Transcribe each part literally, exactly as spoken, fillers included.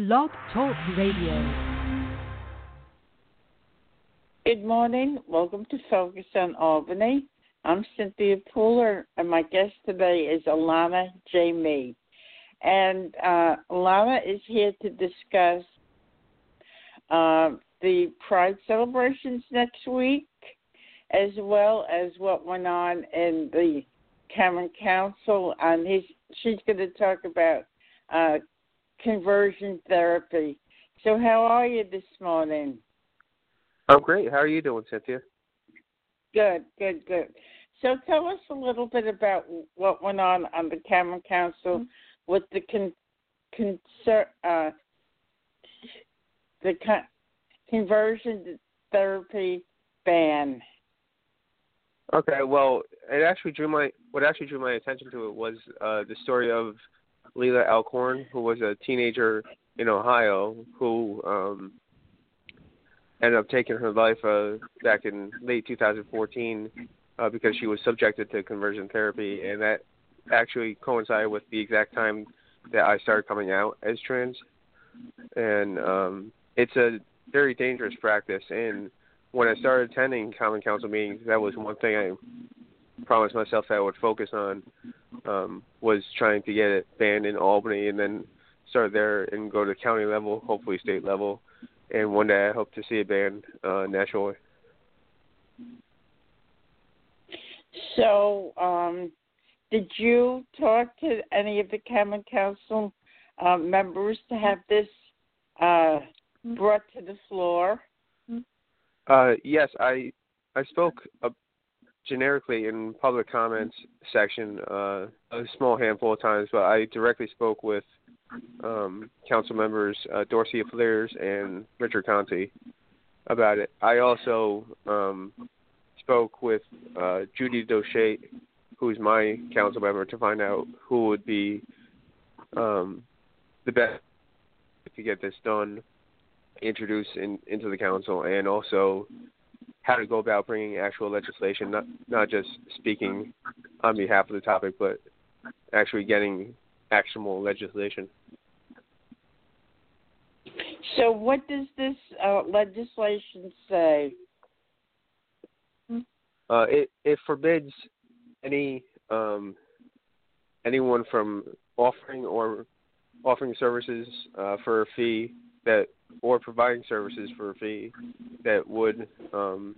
Blog Talk Radio. Good morning. Welcome to Focus on Albany. I'm Cynthia Pooler, and my guest today is Alana J. Mee. And uh, Alana is here to discuss uh, the Pride celebrations next week, as well as what went on in the Common Council. And he's, she's going to talk about uh, conversion therapy. So how are you this morning? I'm great. How are you doing, Cynthia? Good, good, good. So tell us a little bit about what went on on the Common Council with the con, conser, uh, the con, conversion therapy ban. Okay, well, it actually drew my what actually drew my attention to it was uh, the story of Leila Alcorn, who was a teenager in Ohio who um, ended up taking her life uh, back in late two thousand fourteen uh, because she was subjected to conversion therapy, and that actually coincided with the exact time that I started coming out as trans. And um, it's a very dangerous practice, and when I started attending Common Council meetings, that was one thing I promised myself that I would focus on, um, was trying to get it banned in Albany and then start there and go to county level, hopefully state level. And one day I hope to see it banned uh, nationally. So, um, did you talk to any of the Common Council uh, members to have this uh, brought to the floor? Uh, yes, I I spoke uh, generically in public comments section uh, a small handful of times, but I directly spoke with um, council members uh, Dorcia Fleers and Richard Conte about it. I also um, spoke with uh, Judy Doche, who's my council member, to find out who would be um, the best to get this done, introduced in, into the council, and also how to go about bringing actual legislation, not not just speaking on behalf of the topic, but actually getting actionable legislation. So what does this uh, legislation say? Uh, it, it forbids any um, anyone from offering or offering services uh, for a fee that or providing services for a fee that would um,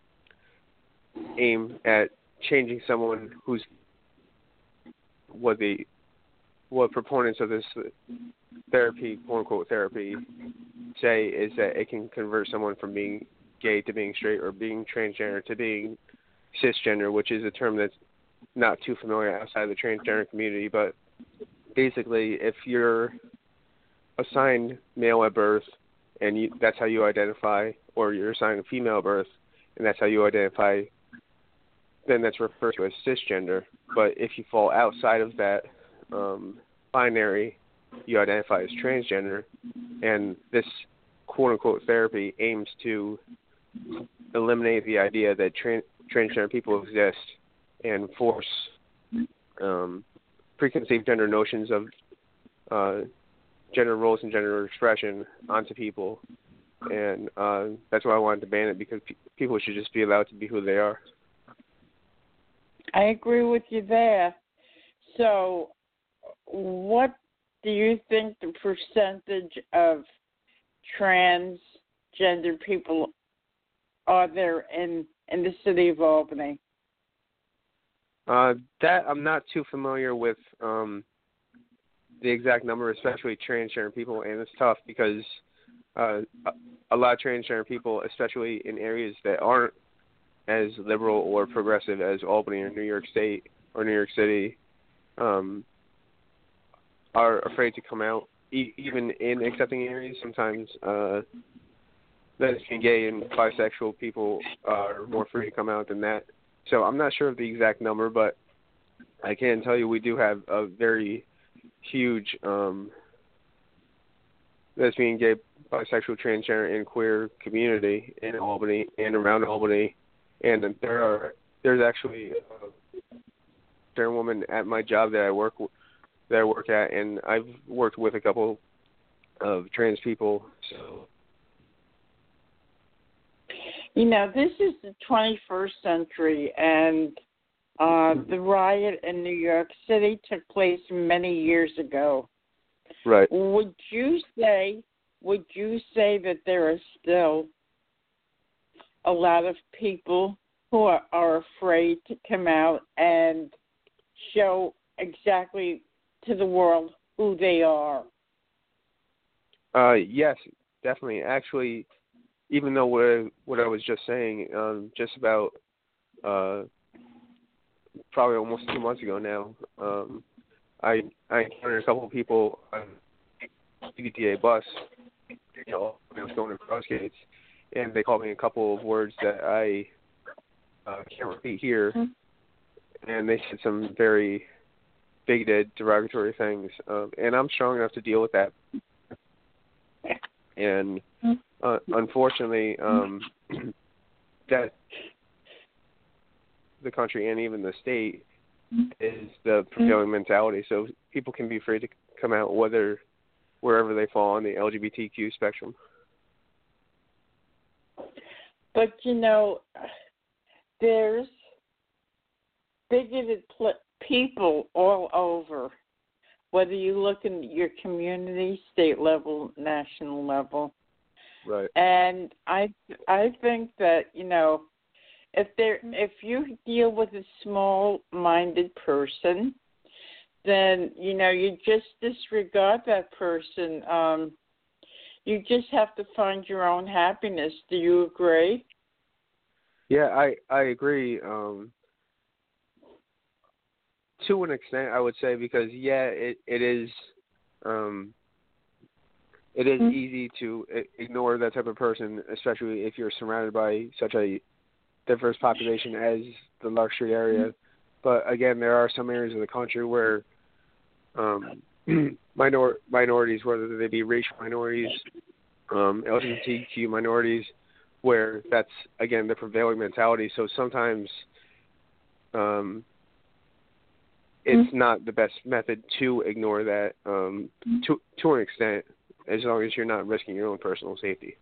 aim at changing someone who's what the what proponents of this therapy, quote unquote therapy, say is that it can convert someone from being gay to being straight or being transgender to being cisgender, which is a term that's not too familiar outside the transgender community. But basically, if you're assigned male at birth and you, that's how you identify, or you're assigned a female at birth and that's how you identify, then that's referred to as cisgender. But if you fall outside of that um, binary, you identify as transgender, and this quote-unquote therapy aims to eliminate the idea that tran- transgender people exist and force um, preconceived gender notions of uh, gender roles and gender expression onto people. And uh, that's why I wanted to ban it, because pe- people should just be allowed to be who they are. I agree with you there. So what do you think the percentage of transgender people are there in, in the city of Albany? Uh, that I'm not too familiar with um, the exact number, especially transgender people, and it's tough because uh, a lot of transgender people, especially in areas that aren't as liberal or progressive as Albany or New York State or New York City, um, are afraid to come out, e- even in accepting areas. Sometimes uh, lesbian, gay, and bisexual people are more free to come out than that. So I'm not sure of the exact number, but I can tell you we do have a very huge um, lesbian, gay, bisexual, transgender, and queer community in Albany and around Albany. And there are there's actually a trans woman at my job that I work that I work at, and I've worked with a couple of trans people. So, you know, this is the twenty-first century, and uh, the riot in New York City took place many years ago. right. Would you say, would you say that there are still a lot of people who are, are afraid to come out and show exactly to the world who they are? Uh, yes, definitely. Actually, even though what I, what I was just saying, um, just about uh, probably almost two months ago now, um, I I encountered a couple of people on the B T A bus. You know, I was going across gates, and they called me a couple of words that I uh, can't repeat here, mm-hmm. and they said some very bigoted, derogatory things, um, and I'm strong enough to deal with that. And uh, unfortunately, um, that the country and even the state is the prevailing mentality. So people can be afraid to come out, whether wherever they fall on the L G B T Q spectrum. But you know, there's bigoted pl- people all over. Whether you look in your community, state level, national level, right? And I, I think that you know, if there, if you deal with a small-minded person, then you know you just disregard that person. Um, you just have to find your own happiness. Do you agree? Yeah, I I agree. Um, To an extent, I would say, because yeah, it it is, um, it is mm-hmm. easy to ignore that type of person, especially if you're surrounded by such a diverse population as the Lark Street area. Mm-hmm. But again, there are some areas of the country where um, minor minorities, whether they be racial minorities, um, L G B T Q minorities, where that's again the prevailing mentality. So sometimes. Um, It's mm-hmm. not the best method to ignore that um, mm-hmm. to to an extent, as long as you're not risking your own personal safety.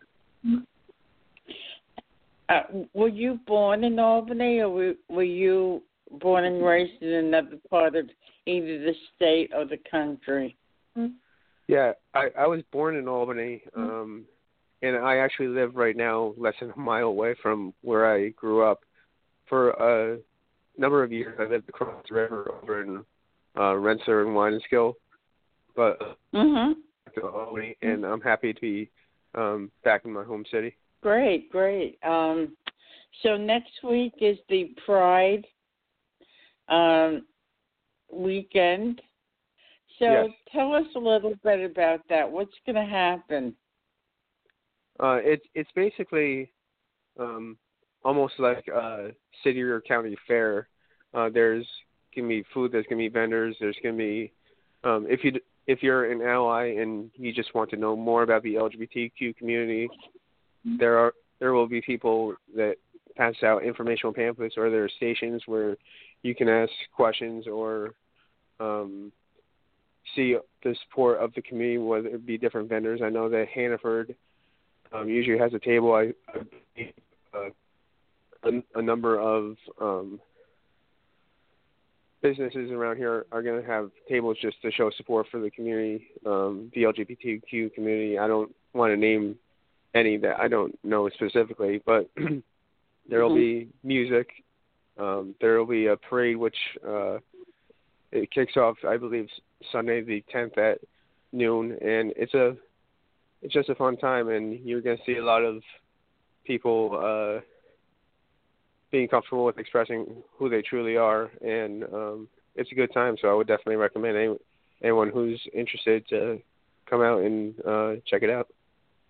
Uh, were you born in Albany, or were, were you born and raised in another part of either the state or the country? Yeah, I, I was born in Albany, um, and I actually live right now less than a mile away from where I grew up. For a number of years, I lived across the river over in uh, Rensselaer and Winneskill, but mm-hmm. to Albany, and I'm happy to be um, back in my home city. Great, great. Um, so next week is the Pride um, weekend. So yes. Tell us a little bit about that. What's going to happen? Uh, it's it's basically um, almost like a city or county fair. Uh, there's gonna be food. There's gonna be vendors. There's gonna be um, if you if you're an ally and you just want to know more about the L G B T Q community, there are there will be people that pass out informational pamphlets, or there are stations where you can ask questions or um, see the support of the community, whether it be different vendors. I know that Hannaford um, usually has a table. I, I uh, a, a number of um, businesses around here are going to have tables just to show support for the community, um, the L G B T Q community. I don't want to name any that I don't know specifically, but there will mm-hmm. be music. Um, there will be a parade, which uh, it kicks off, I believe, Sunday the tenth at noon, and it's a it's just a fun time, and you're going to see a lot of people uh, being comfortable with expressing who they truly are, and um, it's a good time. So I would definitely recommend any, anyone who's interested to come out and uh, check it out.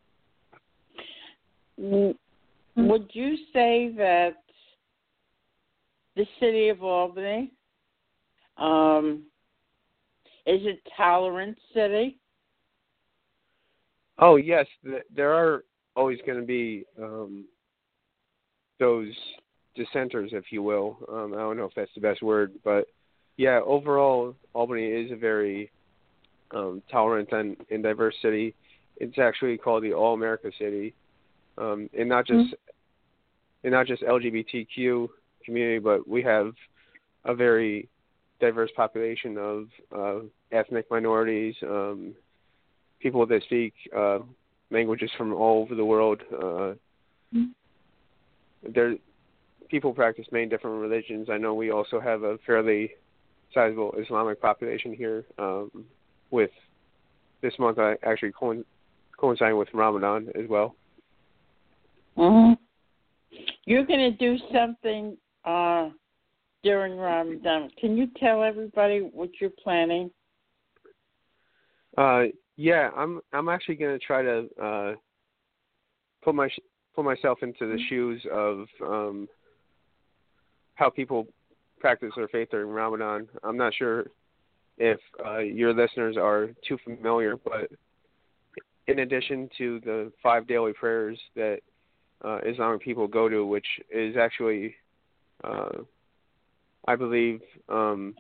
Would you say that the city of Albany um, is a tolerant city? Oh, yes. There are always going to be um, those dissenters, if you will. Um, I don't know if that's the best word, but yeah, overall, Albany is a very um, tolerant and, and diverse city. it's actually called the All America City, um, and not just mm-hmm. and not just L G B T Q community, but we have a very diverse population of uh, ethnic minorities, um, people that speak uh, languages from all over the world. Uh, mm-hmm. There, people practice many different religions. I know we also have a fairly sizable Islamic population here. Um, with this month, I actually coinc- coinciding with Ramadan as well. Mm-hmm. You're going to do something uh, during Ramadan. Can you tell everybody what you're planning? Uh, yeah, I'm. I'm actually going to try to uh, put my put myself into the shoes of um, how people practice their faith during Ramadan. I'm not sure if uh, your listeners are too familiar, but in addition to the five daily prayers that uh, Islamic people go to, which is actually, uh, I believe, um,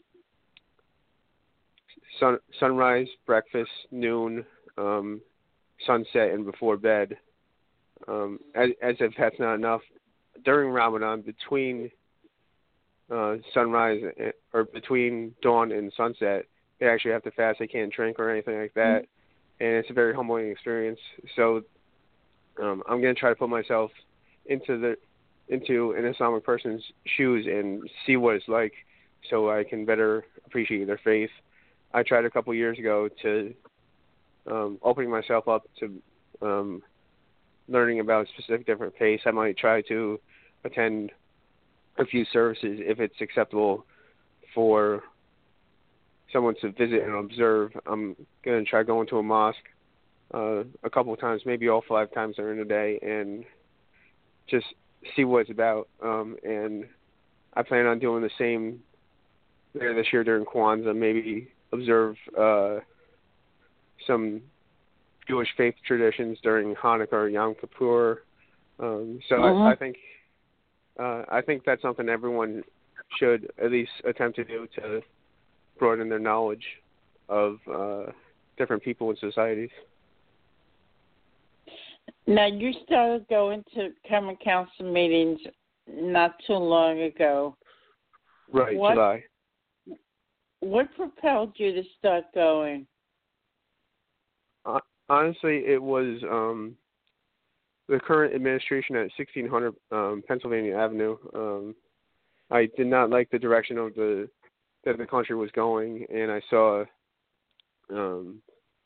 sun, sunrise, breakfast, noon, um, sunset, and before bed. Um, as, as if that's not enough, during Ramadan, between uh, sunrise and, or between dawn and sunset, they actually have to fast. They can't drink or anything like that, and it's a very humbling experience. So um, I'm going to try to put myself into the into an Islamic person's shoes and see what it's like, so I can better appreciate their faith. I tried a couple years ago to um, opening myself up to um, learning about a specific different faiths. I might try to attend a few services if it's acceptable for someone to visit and observe. I'm going to try going to a mosque uh, a couple of times, maybe all five times during the day, and just see what it's about. Um, and I plan on doing the same there this year during Kwanzaa, maybe observe uh, some Jewish faith traditions during Hanukkah or Yom Kippur. Um, so uh-huh. I, I think uh, I think that's something everyone should at least attempt to do to broaden their knowledge of uh, different people and societies. Now, you started going to common council meetings not too long ago. Right, what, July. What propelled you to start going? Uh, honestly, it was um, the current administration at sixteen hundred um, Pennsylvania Avenue. Um, I did not like the direction of the that the country was going, and I saw um,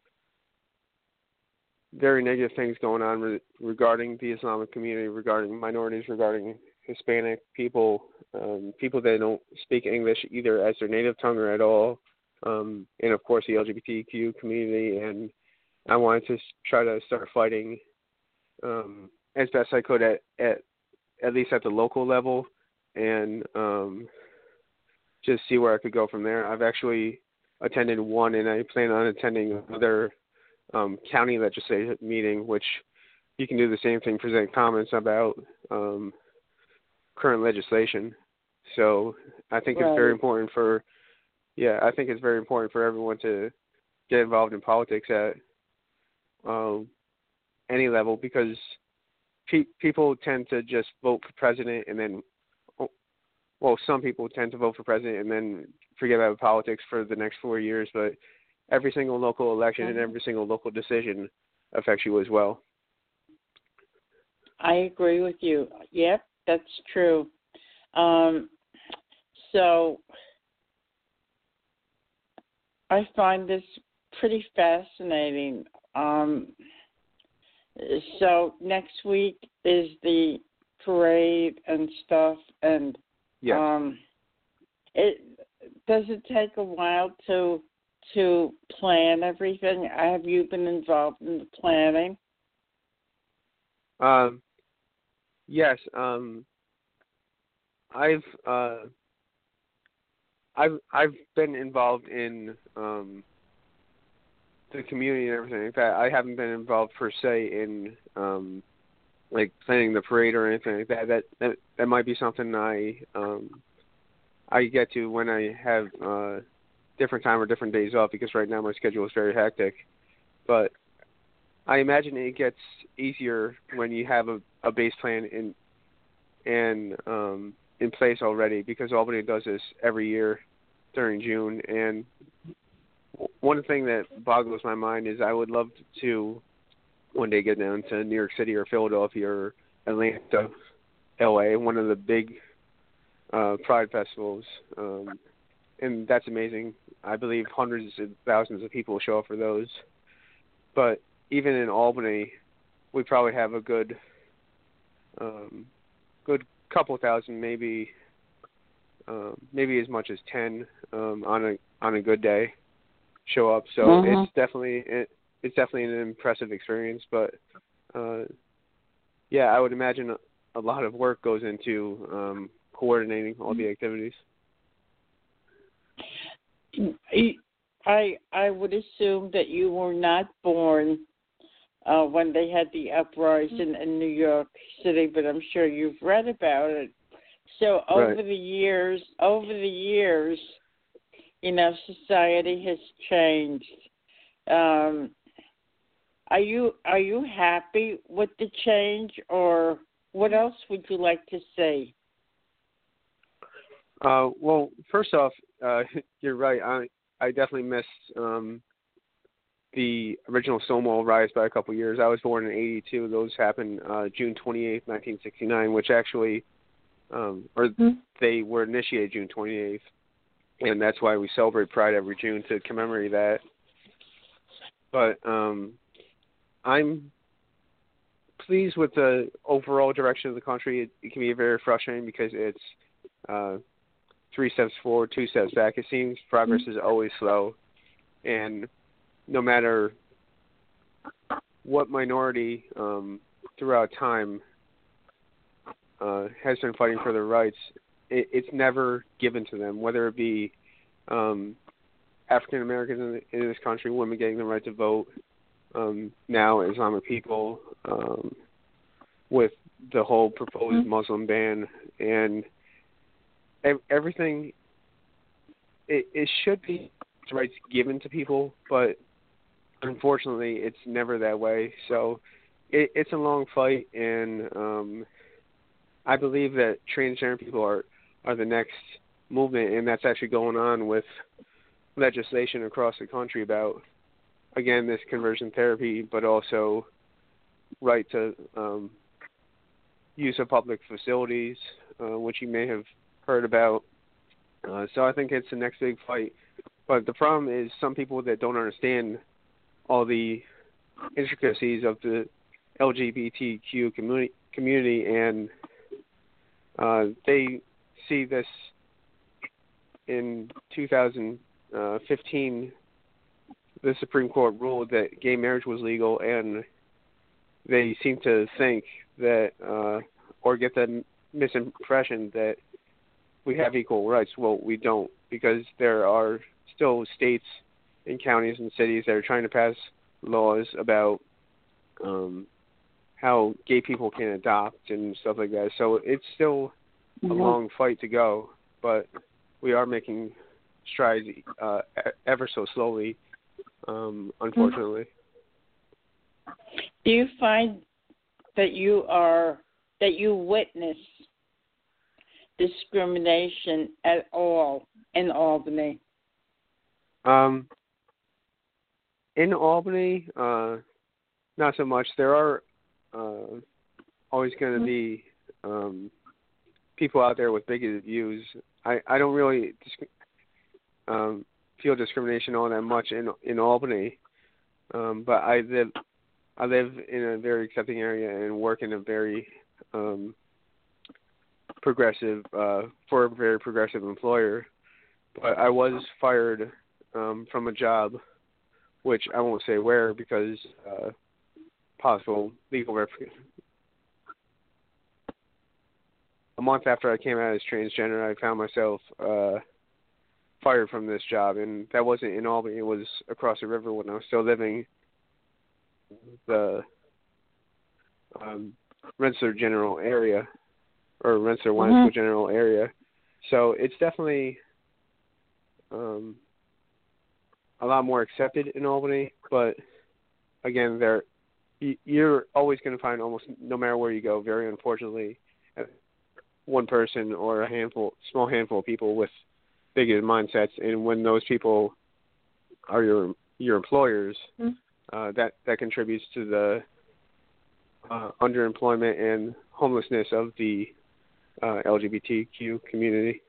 very negative things going on re- regarding the Islamic community, regarding minorities, regarding Hispanic people, um, people that don't speak English either as their native tongue or at all, um, and of course the L G B T Q community. And I wanted to try to start fighting um, as best I could at, at at least at the local level, and um, just see where I could go from there. I've actually attended one, and I plan on attending another um, county legislative meeting, which you can do the same thing, present comments about um, current legislation. So I think right. it's very important for, yeah, I think it's very important for everyone to get involved in politics at um, any level, because pe- people tend to just vote for president and then, well, some people tend to vote for president and then forget about politics for the next four years, but every single local election mm-hmm. and every single local decision affects you as well. I agree with you. Yep, that's true. Um, so I find this pretty fascinating. Um, so next week is the parade and stuff, and yes. um, it does it take a while to to plan everything? Have you been involved in the planning? Um, yes. Um, I've uh, I've I've been involved in um, the community and everything like that. I haven't been involved per se in um, like planning the parade or anything like that. That that, that might be something I um, I get to when I have uh, different time or different days off, because right now my schedule is very hectic. But I imagine it gets easier when you have a, a base plan in and um, in place already, because Albany does this every year during June. And one thing that boggles my mind is I would love to one day get down to New York City or Philadelphia or Atlanta, L A, one of the big uh, Pride festivals. Um, and that's amazing. I believe hundreds of thousands of people show up for those. But even in Albany, we probably have a good, um, good couple thousand, maybe, um, maybe as much as ten um, on a on a good day show up. So Mm-hmm. it's definitely it, it's definitely an impressive experience. But uh, yeah, I would imagine a, a lot of work goes into um, coordinating all the activities. I I would assume that you were not born uh, when they had the uprising in New York City, but I'm sure you've read about it. So over Right. the years, over the years, you know, society has changed. Um, are you are you happy with the change, or what else would you like to say? Uh, well, first off, uh, you're right. I I definitely missed um, the original Stonewall riots by a couple of years. I was born in eighty-two. Those happened uh, June twenty-eighth, nineteen sixty-nine, which actually, um, or Mm-hmm. they were initiated June twenty-eighth, and that's why we celebrate Pride every June, to commemorate that. But um, I'm pleased with the overall direction of the country. It, it can be very frustrating because it's uh, three steps forward, two steps back. It seems progress is always slow, and no matter what minority um, throughout time uh, has been fighting for their rights, it, it's never given to them, whether it be um, African Americans in, in this country, women getting the right to vote, um, now Islamic people, um, with the whole proposed Muslim ban, and everything. It, it should be rights given to people, but unfortunately, it's never that way. So it, it's a long fight, and um, I believe that transgender people are, are the next movement, and that's actually going on with legislation across the country about, again, this conversion therapy, but also right to um, use of public facilities, uh, which you may have heard about. Uh, so I think it's the next big fight. But the problem is some people that don't understand all the intricacies of the L G B T Q community, community and uh, they see this in two thousand fifteen, the Supreme Court ruled that gay marriage was legal, and they seem to think that, uh, or get the misimpression that we have equal rights. Well, we don't, because there are still states and counties and cities that are trying to pass laws about um, how gay people can adopt and stuff like that. So it's still a long fight to go, but we are making strides uh, ever so slowly, um, unfortunately. Do you find that you are that you witness discrimination at all in Albany? Um, in Albany, uh, not so much. There are uh, always going to be um, people out there with bigoted views. I, I don't really disc- um, feel discrimination all that much in in Albany, um, but I live I live in a very accepting area and work in a very um, progressive uh, for a very progressive employer. But I was fired um, from a job, which I won't say where because uh, possible legal repercussions. A month after I came out as transgender, I found myself uh, fired from this job, and that wasn't in Albany. It was across the river when I was still living the um, Rensselaer General area, or Rensselaer Waynesville mm-hmm. General area. So it's definitely um, a lot more accepted in Albany, but again, there you're always going to find, almost no matter where you go, very unfortunately, one person or a handful, small handful of people with bigoted mindsets, and when those people are your your employers, mm-hmm. uh, that that contributes to the uh, underemployment and homelessness of the uh, L G B T Q community.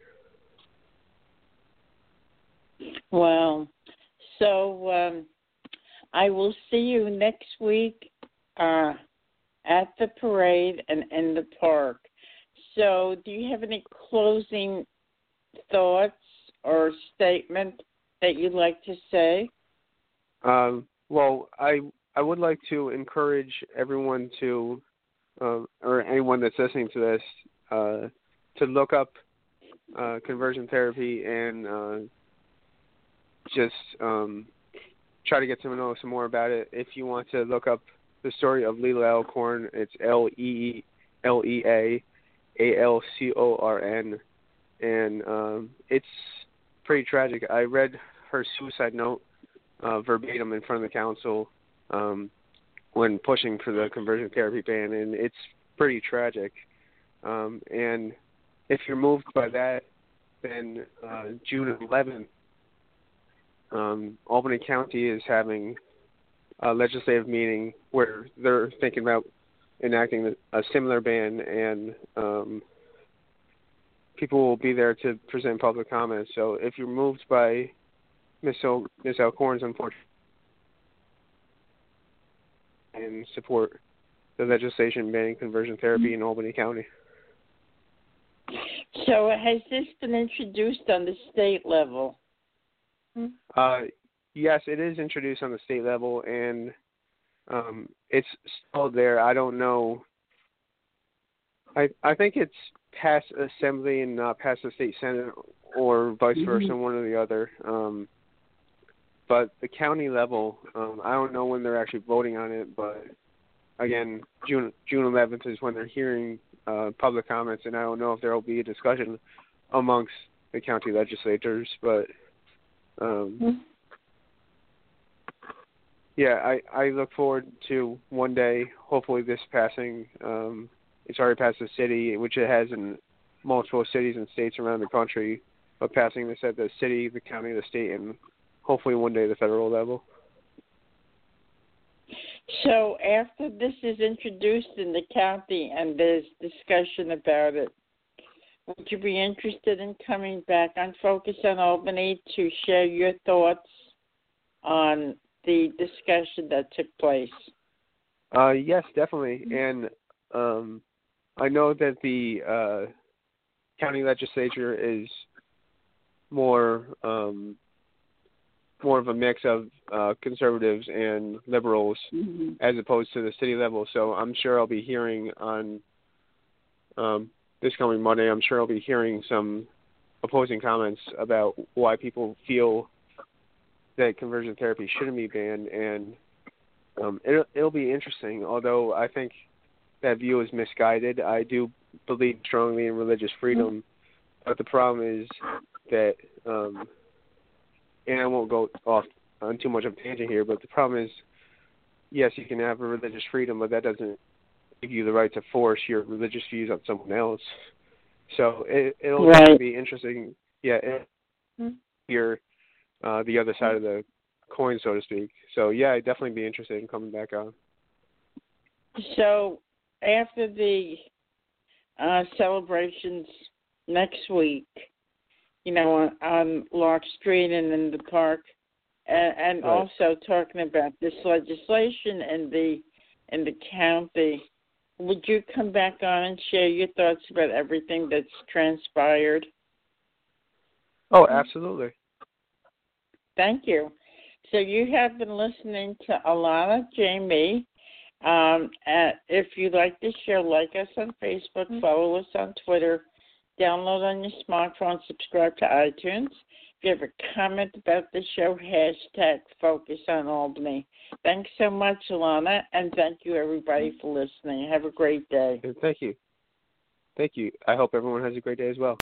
Well, so um, I will see you next week uh, at the parade and in the park. So do you have any closing thoughts or statement that you'd like to say? Um, well, I I would like to encourage everyone to, uh, or anyone that's listening to this, uh, to look up uh, conversion therapy and uh, just um, try to get to know some more about it. If you want to look up the story of Leela Alcorn, it's L E L E A A L C O R N, and um, it's pretty tragic. I read her suicide note uh, verbatim in front of the council um, when pushing for the conversion therapy ban, and it's pretty tragic. Um, and if you're moved by that, then uh, June eleventh, um, Albany County is having a legislative meeting where they're thinking about enacting a similar ban, and um, people will be there to present public comments. So if you're moved by Miss O- Miss Alcorn's unfortunate and support the legislation banning conversion therapy in Albany County. So has this been introduced on the state level? Uh, yes, it is introduced on the state level, and um, it's still there. I don't know. I I think it's passed Assembly and not passed the state Senate, or vice versa, mm-hmm. one or the other. Um, but the county level, um, I don't know when they're actually voting on it. But again, June June eleventh is when they're hearing uh, public comments, and I don't know if there will be a discussion amongst the county legislators, but. Um, mm-hmm. Yeah, I, I look forward to one day, hopefully this passing. Um, it's already passed the city, which it has in multiple cities and states around the country, but passing this at the city, the county, the state, and hopefully one day the federal level. So after this is introduced in the county and there's discussion about it, would you be interested in coming back on Focus on Albany to share your thoughts on the discussion that took place? Uh, yes, definitely. And um, I know that the uh, county legislature is more um, more of a mix of uh, conservatives and liberals, mm-hmm. as opposed to the city level. So I'm sure I'll be hearing on um, this coming Monday, I'm sure I'll be hearing some opposing comments about why people feel that conversion therapy shouldn't be banned, and um, it'll, it'll be interesting. Although I think that view is misguided. I do believe strongly in religious freedom, but the problem is that, um, and I won't go off on too much of a tangent here, but the problem is, yes, you can have a religious freedom, but that doesn't give you the right to force your religious views on someone else. So it, it'll right. be interesting. Yeah, it, hear uh, the other side of the coin, so to speak. So yeah, I'd definitely be interested in coming back on. So after the uh, celebrations next week, you know, on, on Lark Street and in the park, and, and right. also talking about this legislation in the in the county, would you come back on and share your thoughts about everything that's transpired? Oh, absolutely. Thank you. So you have been listening to Alana Jamie. Um, uh, if you like this show, like us on Facebook, mm-hmm. follow us on Twitter, download on your smartphone, subscribe to iTunes. If you have a comment about the show, hashtag Focus on Albany. Thanks so much, Alana, and thank you, everybody, for listening. Have a great day. Thank you. Thank you. I hope everyone has a great day as well.